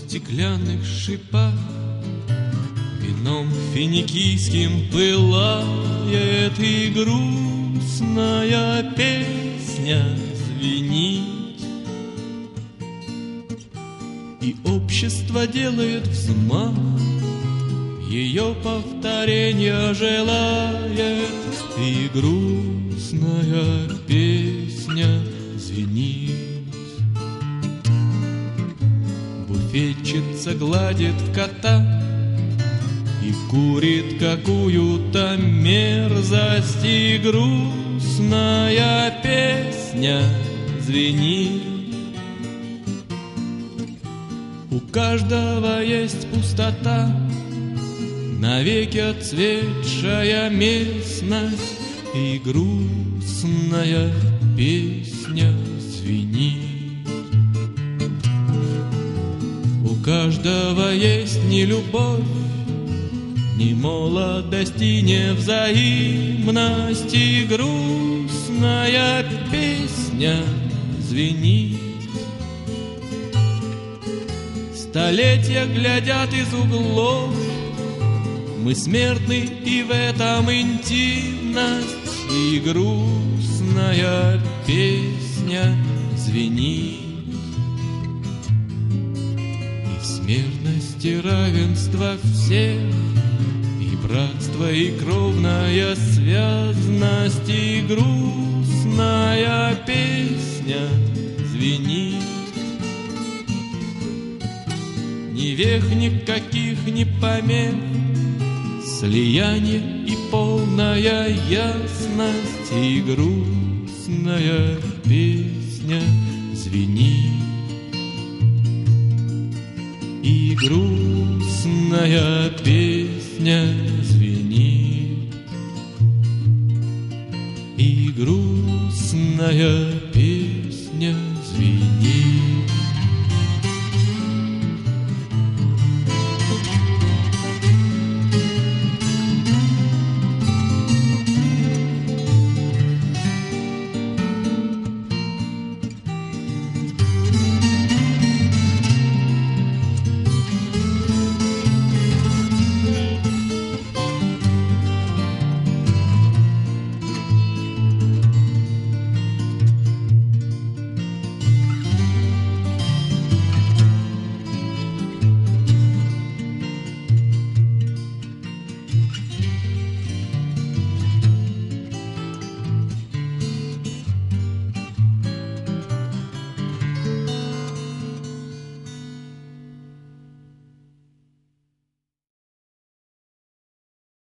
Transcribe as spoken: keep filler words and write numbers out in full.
стеклянных шипах вином финикийским пылает, и грустная песня звенит, и общество делает взмах, ее повторение желает, и грустная песня звенит. Буфетчица гладит кота и курит какую-то мерзость, и грустная песня звенит. У каждого есть пустота, навеки отцветшая местность, и грустная песня звенит. У каждого есть ни любовь, ни молодость, и ни взаимность, и грустная песня звенит. Столетия глядят из углов, мы смертны, и в этом интимность, и грустная песня звенит. И в смертности равенство всех, и братство, и кровная связность, и грустная песня звенит. Ни вех, никаких, ни помех, слияние и полная ясность, и грустная песня звенит. И грустная песня звенит. И грустная песня